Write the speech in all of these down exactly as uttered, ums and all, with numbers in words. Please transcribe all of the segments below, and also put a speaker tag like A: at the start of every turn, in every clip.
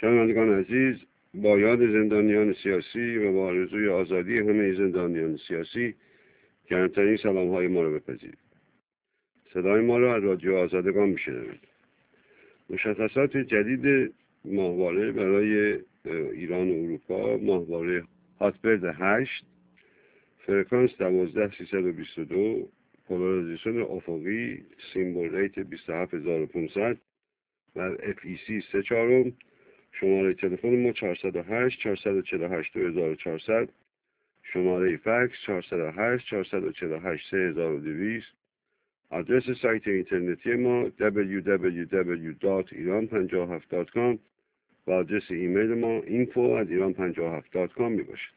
A: شنوندگان عزیز، با یاد زندانیان سیاسی و با آرزوی آزادی همه زندانیان سیاسی گرمترین سلام های ما را بپذیرید. صدای ما را از رادیو آزادگان میشنوید. مشخصات جدید ماهواره برای ایران و اروپا: ماهواره هاتبرد هشت، فرکانس دوازده سیصد و بیست و دو، پولاریزیشن افقی، سیمبل ریت بیست و هفت هزار و پانصد و اف ای سی سه چهارم. شماره تلفن ما چهارصد و هشت چهارصد و چهل و هشت دو هزار و چهارصد، شماره فکس چهارصد و هشت چهارصد و چهل و هشت سه هزار و دویست. آدرس سایت اینترنتی ما دبلیو دبلیو دبلیو دات ایران پنجاه و هفت دات کام و آدرس ایمیل ما اینفو ات ایران پنجاه و هفت دات کام می باشد.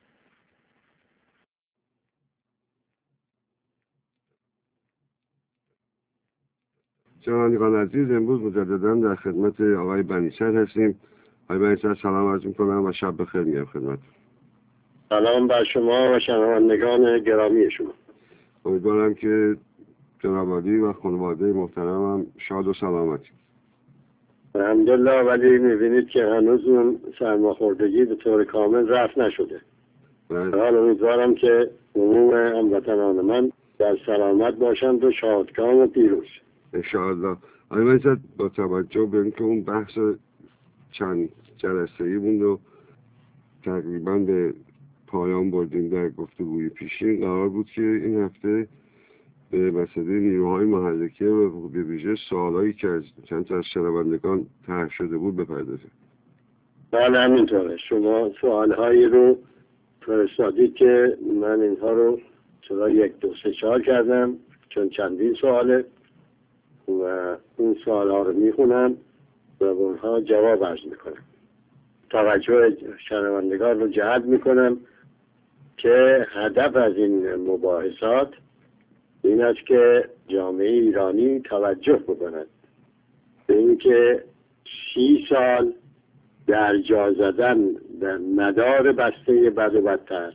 A: شنوندگان عزیز، امروز مجددا در خدمت آقای بنی‌صدر هستیم. آقای بنی‌صدر، سلام عرض می‌کنم و شب بخیر میگم خدمت.
B: سلام بر شما و شنوندگان گرامی شما.
A: امیدوارم که جناب عالی و خانواده محترمم شاد و سلامتی.
B: الحمدلله، ولی می‌بینید که هنوز اون سرماخوردگی به طور کامل رفع نشده. حال امیدوارم که عموم هموطنان من در سلامت باشند و شادکام و پیروز.
A: انشاءالله. آقای بنی‌صدر، با توجه به اینکه اون بحث چند جلسه‌ای بود و تقریبا به پایان بردیم در گفتگوی پیشین، قرار بود که این هفته به مسئله نیروهای محرکه و به ویژه سوالایی که از چند تا از شنوندگان طرح شده بود بپردازیم.
B: بله همینطوره. شما سوالهایی رو فرستادید که من اینها رو چرا یک دو سه چهار کردم، چون چندین سواله و اون سوالها رو میخونم و به اونها جواب عرض میکنم. توجه شنوندگان رو جلب میکنم که هدف از این مباحثات این است که جامعه ایرانی توجه بکند به اینکه سی سال در جا زدن در مدار بسته بد و بدتر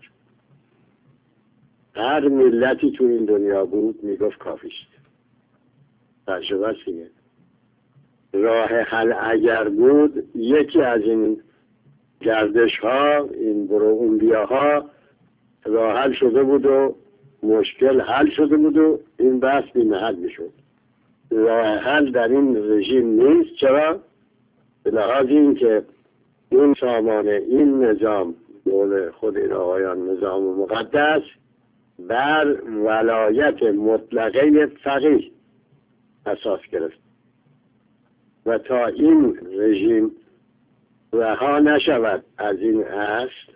B: هر ملتی تو این دنیا بود میگفت کافیست. تجربه است دیگه. راه حل اگر بود، یکی از این گردش ها، این برونبیا ها راه حل شده بود و مشکل حل شده بود و این بحث بی محل می شد. راه حل در این رژیم نیست. چرا؟ به لحاظ این که این سامان این نظام، دول خود این آقایان نظام مقدس، بر ولایت مطلقه فقیه اساس گرفت و تا این رژیم رها نشود از این اصل،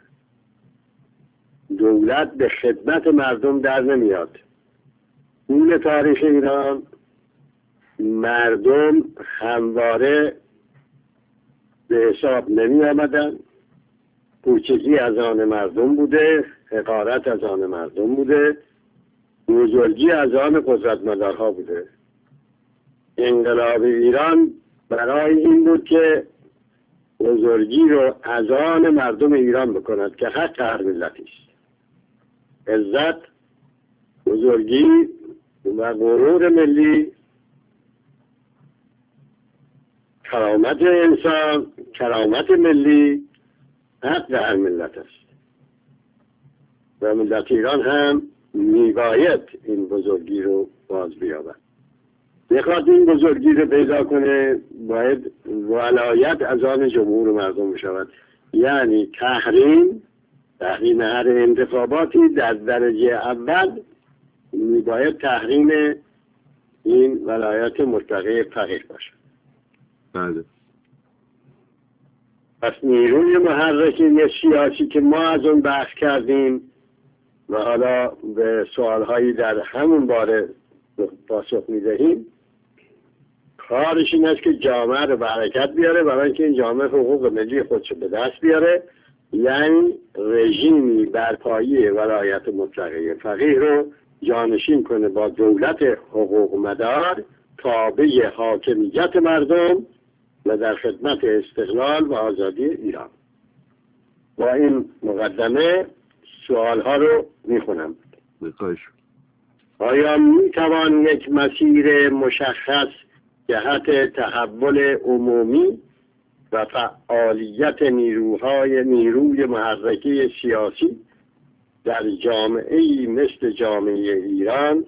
B: دولت به خدمت مردم در نمیاد. طول تاریخ ایران مردم همواره به حساب نمی آمدن. کوچگی از آن مردم بوده، حقارت از آن مردم بوده، بزرگی از آن قدرتمدارها بوده. انقلاب ایران برای این بود که بزرگی رو از آن مردم ایران بکند که حق هر ملتی است. عزت، بزرگی و غرور ملی، کرامت انسان، کرامت ملی حق هر ملت است و ملت ایران هم میباید این بزرگی رو باز بیابد. بخواد این بزرگی رو پیدا کنه باید ولایت از آن جمهور مردم بشود، یعنی تحریم تحریم هر انتخاباتی در درجه اول میباید تحریم این ولایت مطلقه فقیه باشد.
A: بله.
B: پس نیروی محرکه سیاسی که ما از اون بحث کردیم و حالا به سوالهایی در همون باره پاسخ میدهیم، کارش این است که جامعه رو به حرکت بیاره برای اینکه این جامعه حقوق ملی خودش به دست بیاره، یعنی رژیمی بر پایه ولایت مطلقه فقیه رو جانشین کنه با دولت حقوق مدار تابع حاکمیت مردم و در خدمت استقلال و آزادی ایران. با این مقدمه سوالها رو میخونم.
A: بخواهش.
B: آیا میتوان یک مسیر مشخص جهت تحول عمومی و فعالیت نیروهای نیروی محرکه سیاسی در جامعه‌ای مثل جامعه ایران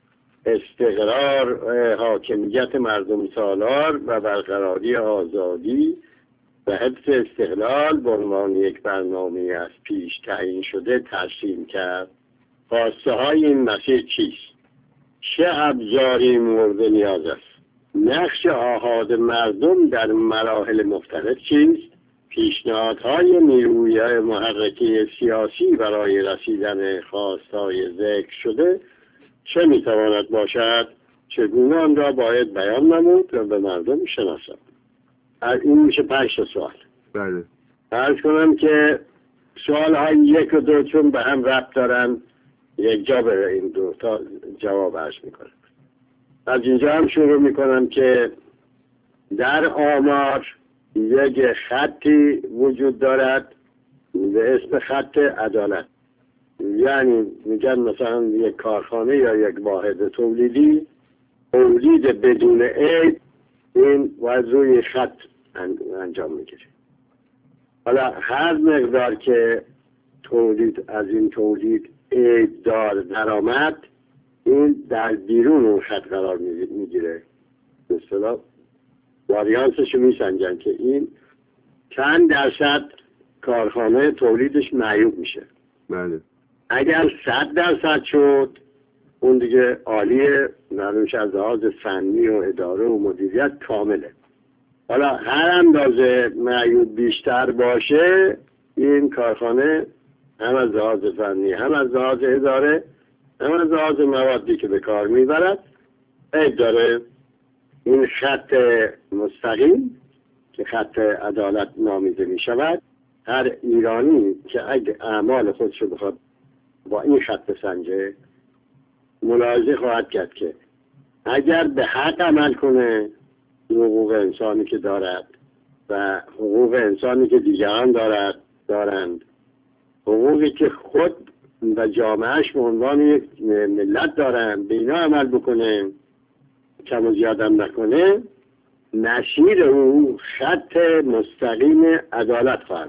B: استقرار حاکمیت مردم سالار و برقراری آزادی و حفظ استقلال به عنوان یک برنامه از پیش تعیین شده ترسیم کرد. خواسته های این مسیر چیست؟ چه ابزاری مورد نیاز است؟ نقش آحاد مردم در مراحل مختلف چیست؟ پیشنهادهای نیروی محرکه سیاسی برای رسیدن خواستهای ذکر شده چه میتواند باشد؟ چگونه آن را باید بیان نمود و به مردم شناسد؟ این میشه پنج تا سوال.
A: بله.
B: عرض کنم که سوال های یک و دو چون به هم ربط دارن یک جا به این دو تا جواب عرض میکنم. از اینجا هم شروع میکنم که در آمار یک خطی وجود دارد به اسم خط عدالت. یعنی میگن مثلا یک کارخانه یا یک واحد تولیدی تولید بدون عیب این باید روی خط انجام میگیره. حالا هر مقدار که تولید از این تولید عیب دار درآمد این در بیرون اون خط قرار میگیره. به اصطلاح واریانسش رو میسنجن که این چند درصد کارخانه تولیدش معیوب میشه.
A: بله.
B: اگر صد درصد شد اون دیگه عالیه، معلومش از لحاظ فنی و اداره و مدیریت کامله. حالا هر اندازه معیوب بیشتر باشه این کارخانه هم از لحاظ فنی هم از لحاظ اداره هم از لحاظ موادی که به کار میبرد عیب داره. این خط مستقیم که خط عدالت نامیده می شود، هر ایرانی که اگه اعمال خودش رو بخواد با این خط بسنجه ملاحظه خواهد کرد که اگر به حق عمل کنه حقوق انسانی که دارد و حقوق انسانی که دیگران دارد دارند، حقوقی که خود و جامعهش به عنوان یک ملت دارند، به اینا عمل بکنه، کم و زیادم نکنه، نشیر او خط مستقیم عدالت خواهد.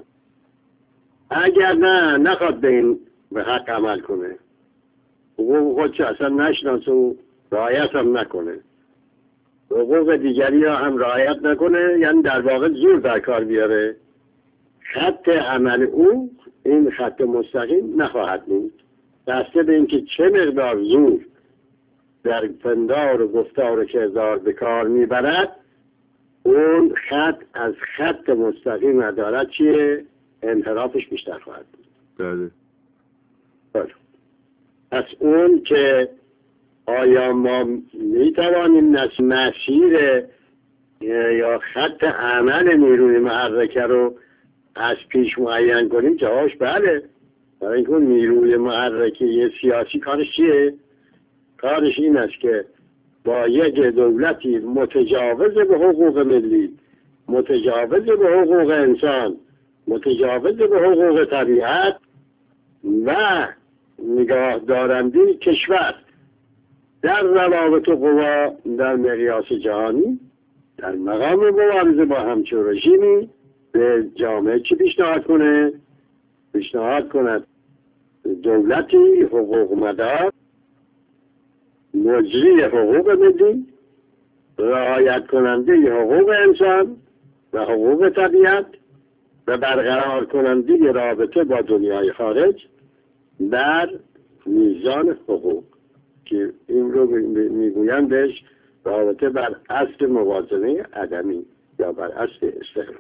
B: اگر نه نخواد به این به حق عمل کنه، حقوق خودش اصلا نشناسه و رعایت هم نکنه، حقوق دیگری ها هم رعایت نکنه، یعنی در واقع زور در کار بیاره، خط عمل او این خط مستقیم نخواهد بود. بسته به اینکه چه مقدار زور در پندار و گفتار و کردار به کار میبرد اون خط از خط مستقیم عدالت چیه؟ انحرافش بیشتر خواهد بود.
A: بله.
B: بله. پس اون که آیا ما میتوانیم مسیر یا خط عمل نیروی محرکه رو از پیش معین کنیم؟ جوابش بله. برای اینکه نیروی محرکه سیاسی کارش چیه؟ کارش این است که با یک دولتی متجاوز به حقوق ملی، متجاوز به حقوق انسان، متجاوز به حقوق طبیعت و نگاه دارنده کشور در روابط قوا در مقیاس جهانی در مقام مبارزه با همچون رژیمی به جامعه چی پیشنهاد کنه؟ پیشنهاد کند دولتی حقوق مدار، مجری حقوق ملی، رعایت کننده حقوق انسان و حقوق طبیعت و برقرار کننده رابطه با دنیای خارج در میزان حقوق که این رو میگویند بهش رابطه بر اصل موازنه عدمی یا بر اصل استقرار.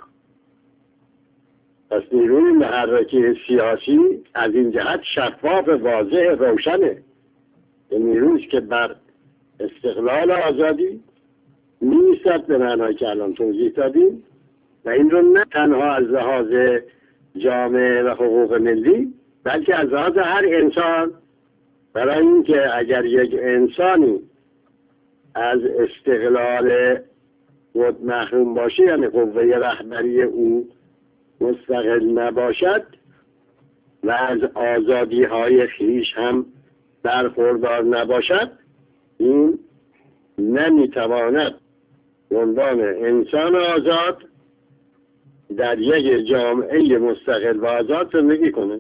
B: پس نیروی محرکه سیاسی از این جهت شفاف، واضح، روشنه. نیرویی که بر استقلال آزادی نیست به معنای که الان توضیح دادیم و این رو نه تنها از لحاظ جامعه و حقوق ملی بلکه از لحاظ هر انسان، برای اینکه اگر یک انسانی از استقلال خود محروم باشه یعنی قوه رهبری او مستقل نباشد و از آزادی های خویش هم برخوردار نباشد این نمیتواند به عنوان انسان آزاد در یک جامعه مستقل و آزاد زندگی کنه.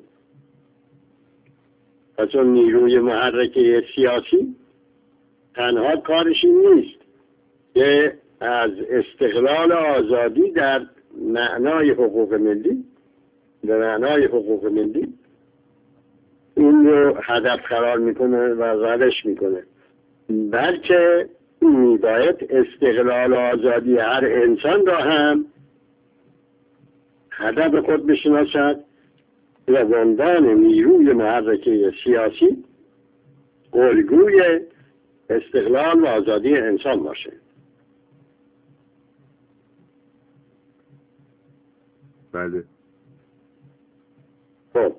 B: پس اون نیروی محرکه سیاسی تنها کارش این نیست که از استقلال آزادی در معنای حقوق ملی به معنای حقوق ملی این رو هدف قرار میکنه و روش میکنه، بلکه میباید استقلال و آزادی هر انسان را هم هدف خود بشناسد و به عنوان نیروی محرکه سیاسی الگوی استقلال و آزادی انسان باشه.
A: بله.
B: خب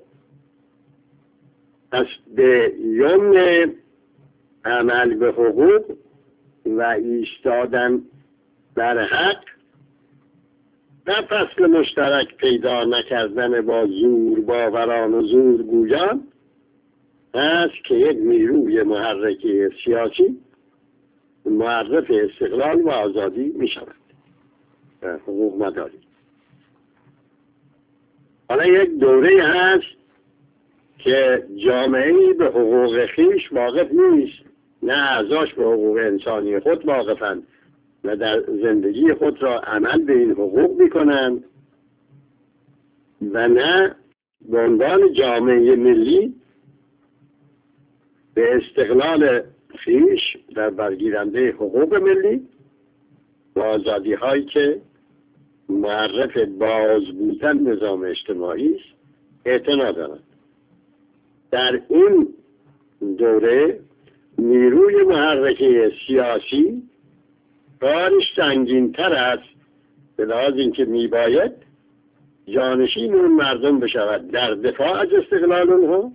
B: پس به یمن عمل به حقوق و ایستادن بر حق و فصل مشترک پیدا نکردن با زور باوران و زور گویان است که یک نیروی محرکه سیاسی معرف استقلال و آزادی می شود و حقوق مداری. حالا یک دوره هست که جامعه‌ای به حقوق خویش واقف نیست، نه اعضاش به حقوق انسانی خود واقفند و در زندگی خود را عمل به این حقوق میکنند و نه به عنوان جامعه ملی به استقلال خویش در برگیرنده حقوق ملی و آزادی هایی که معرف باز بودن نظام اجتماعی است اعتنا دارند. در این دوره نیروی محرکه سیاسی کارش سنگین تر است، به لحاظ اینکه میباید جانشین اون مردم بشود در دفاع از استقلال اونها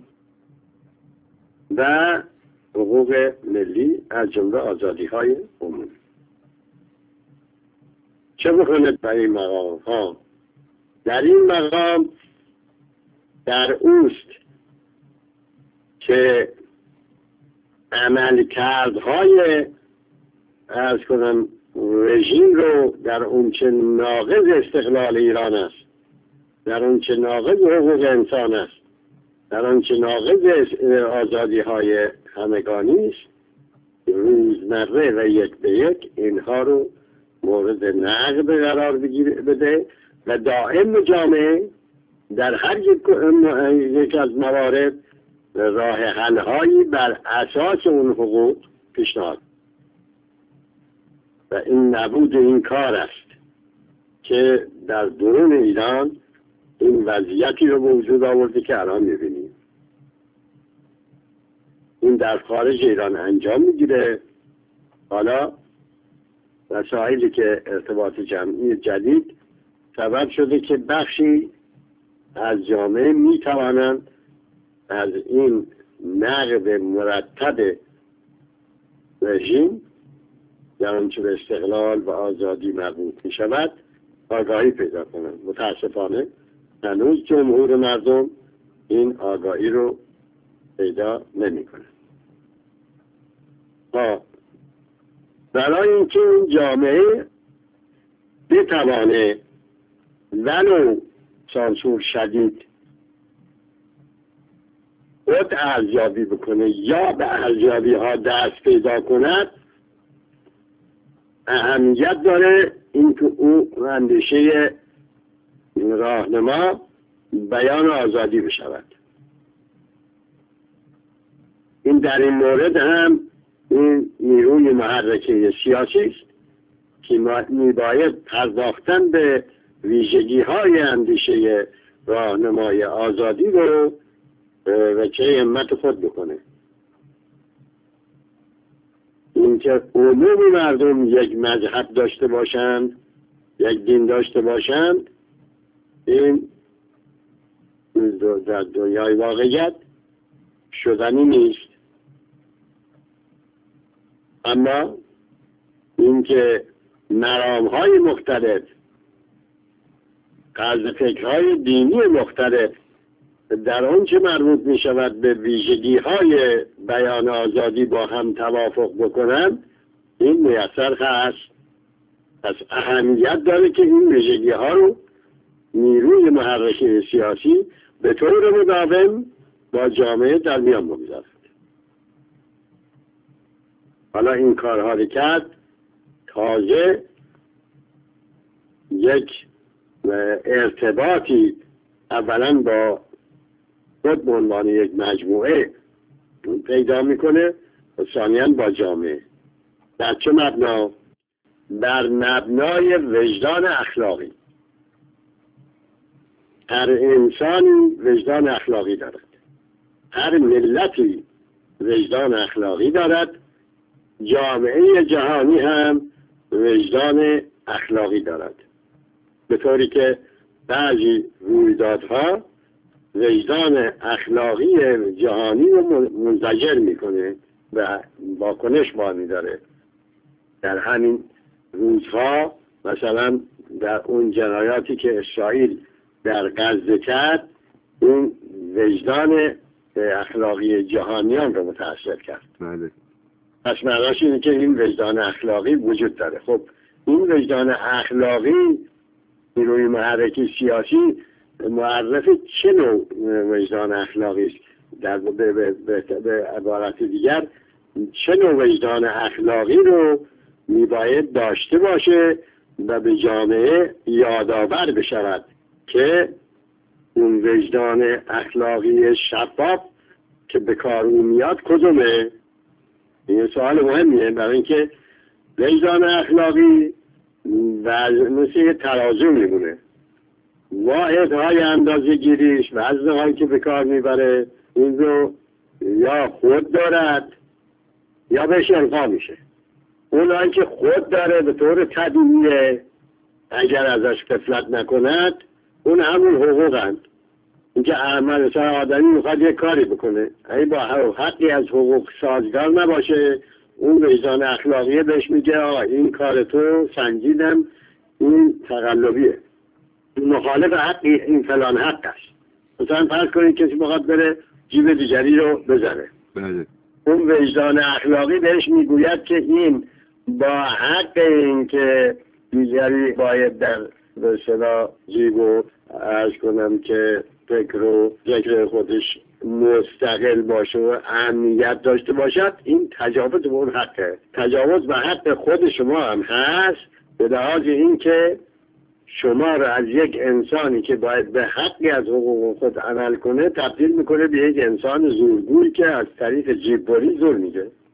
B: و حقوق ملی از جمله آزادی های عمومی. چه بکنه در این مقام ها؟ در این مقام در اوست که عملکردهای از کنم رژیم رو در اون چه ناقض استقلال ایران است، در اون چه ناقض حقوق انسان است، در اون چه ناقض آزادی های همگانی است، روزمره و یک به یک اینها رو مورد نقد قرار بده و دائم جامعه در هر یک از موارد راه حل‌هایی بر اساس اون حقوق پیشنهاد. و این نبود این کار است که در درون ایران این وضعیتی رو به وجود آورده که الان می‌بینیم. این در خارج ایران انجام میگیره. حالا وسایلی که ارتباط جمعی جدید سبب شده که بخشی از جامعه میتوانند از این نقد مرتب رژیم در آنچه به استقلال و آزادی مربوط می شود آگاهی پیدا کنند. متاسفانه هنوز جمهور مردم این آگاهی رو پیدا نمی کنند. برای اینکه این جامعه بتوانه ولو سانسور شدید خود ارزیابی بکنه یا به ارزیابی ها دست پیدا کند، اهمیت داره اینکه او اندیشه راهنما بیان آزادی بشود. این در این مورد هم این نیروی محرکه سیاسی است که میباید پرداختن به ویژگی های اندیشه راهنمای آزادی رو و چه همت خود بکنه. اینکه عموم مردم یک مذهب داشته باشند، یک دین داشته باشند، این در دنیای واقعیت شدنی نیست. اما اینکه مرام‌های مختلف، طرز فکرهای دینی مختلف در آنچه مربوط می شود به ویژگی های بیان آزادی با هم توافق بکنند، این میسر هست. پس اهمیت داره که این ویژگی ها رو نیروی محرک سیاسی به طور مداوم با جامعه در میان بگذارد. حالا این کارها رو کرد، تازه یک ارتباطی اولا با خود به عنوان یک مجموعه پیدا میکنه و ثانیاً با جامعه. در چه مبنا؟ بر مبنای وجدان اخلاقی. هر انسانی وجدان اخلاقی دارد، هر ملتی وجدان اخلاقی دارد، جامعه جهانی هم وجدان اخلاقی دارد، به طوری که بعضی رویدادها وجدان اخلاقی جهانی رو منزجر میکنه و واکنش بامی داره. در همین روزها مثلا در اون جنایاتی که اسرائیل در غزه کرد، اون وجدان اخلاقی جهانیان رو متاثر کرد.
A: بله.
B: پس معناش اینه که این وجدان اخلاقی وجود داره. خب این وجدان اخلاقی نیروی محرک سیاسی معرف چه نوع وجدان اخلاقی است؟ در به, به, به, به عبارت دیگر چه نوع وجدان اخلاقی رو میباید داشته باشه و به جامعه یادآور بشود که اون وجدان اخلاقی شفاف که به کار اون میاد کدومه؟ این سوال مهمیه، برای اینکه وجدان اخلاقی مثل یه ترازو میمونه. واحدهای اندازه گیریش وزنهایی که به کار میبره این رو یا خود دارد یا بهش القا میشه. اونایی که خود داره به طور طبیعیه اگر ازش غفلت نکند اون همون حقوقند. اینکه احمد مثلا آدمی میخواد یک کاری بکنه، اگه با حقی از حقوق سازگار نباشه اون وجدان اخلاقیه بهش میگه آقا این کار تو سنجیدم، این تقلبیه، مخالف حقی این فلان حق است. مثلا فرض کنید کسی بخواد بره جیب دیگری رو بزنه،
A: بله.
B: اون وجدان اخلاقی بهش میگوید که این با حق این که دیگری باید در به اصطلاح جیب و عرض کنم که فکر و ذکر خودش مستقل باشه و امنیت داشته باشد، این تجاوز به اون حقه. تجاوز به حق خود شما هم هست، به لحاظ این که شما را از یک انسانی که باید به حقی از حقوق خود عمل کنه تبدیل میکنه به یک انسان زورگوی که از طریق جیببری زور میده.